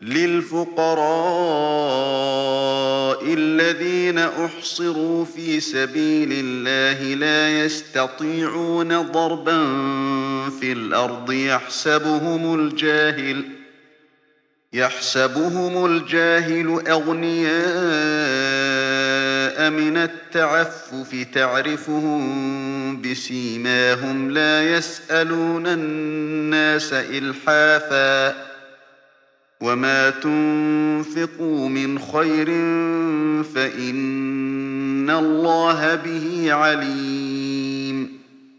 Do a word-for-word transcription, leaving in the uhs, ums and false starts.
للفقراء الذين أحصروا في سبيل الله لا يستطيعون ضربا في الأرض يحسبهم الجاهل يحسبهم الجاهل أغنياء من التعفف تعرفهم بسيماهم لا يسألون الناس إلحافا وما تنفقوا من خير فإن الله به عليم